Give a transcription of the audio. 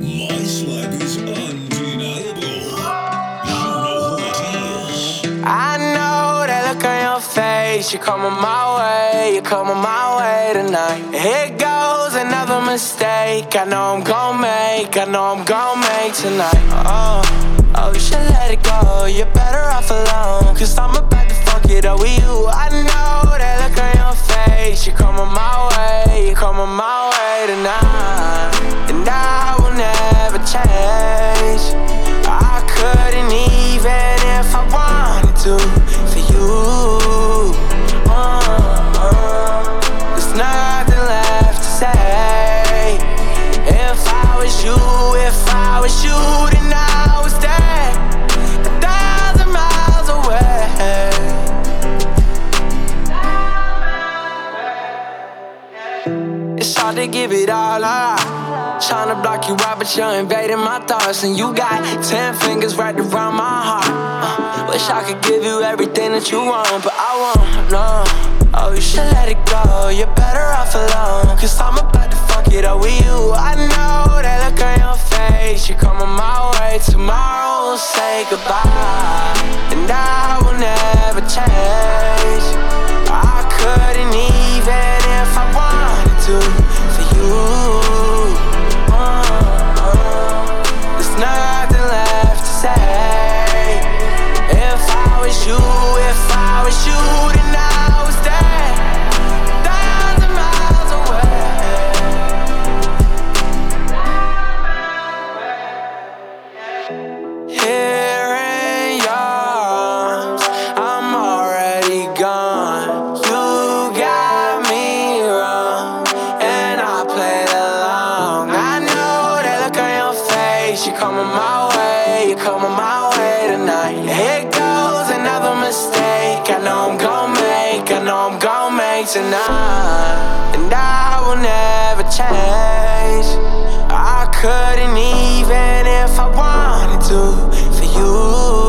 My swag is undeniable. You know who it is. I know that look on your face. You're coming my way, you're coming my way tonight. Here goes another mistake. I know I'm gon' make tonight. Oh, you should let it go. You're better off alone. Cause I'm about to fuck it up with you. I know that look on your face. You're coming my way, you're coming my way tonight. And I will never change. I couldn't even if I wanted to for you. There's nothing left to say. If I was you, then I was there 1,000 miles away. It's hard to give it all up. Tryna block you out, but you're invading my thoughts. And you got 10 fingers wrapped around my heart. Wish I could give you everything that you want, but I won't, no. Oh, you should let it go, you're better off alone. Cause I'm about to fuck it up with you. I know that look on your face. You're coming my way, tomorrow we'll say goodbye. And I will never change. I couldn't even if I wanted to for you. There's nothing left to say. If I was you, then I was there 1,000 miles away. Here in your arms, I'm already gone. You got me wrong, and I played along. I know that look on your face. You're coming my way, you're coming my way tonight. Here goes another mistake. I know I'm gon' make tonight. And I will never change. I couldn't even if I wanted to for you.